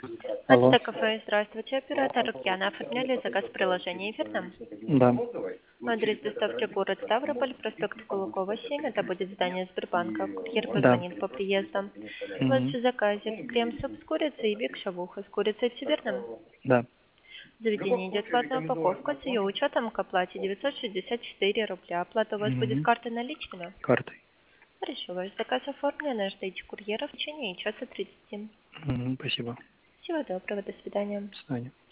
Алло. АТТ кафе, здравствуйте, оператор Океана. Оформляли заказ в приложении, верно? Да. Адрес доставки город Ставрополь, проспект Кулакова, 7. Это будет здание Сбербанка. Курьер Да. позвонит по приезду. У вас Мгм. в заказе крем-суп с курицей и биг-шавуха с курицей, все верно? Да. В заведении идет платная упаковка с ее учетом к оплате 964 рубля. Оплата у вас будет Мгм. картой наличными? Картой. Хорошо, ваш заказ оформлен, ждите курьера в течение часа 30. Мгм. Спасибо. Всего доброго, до свидания. До свидания.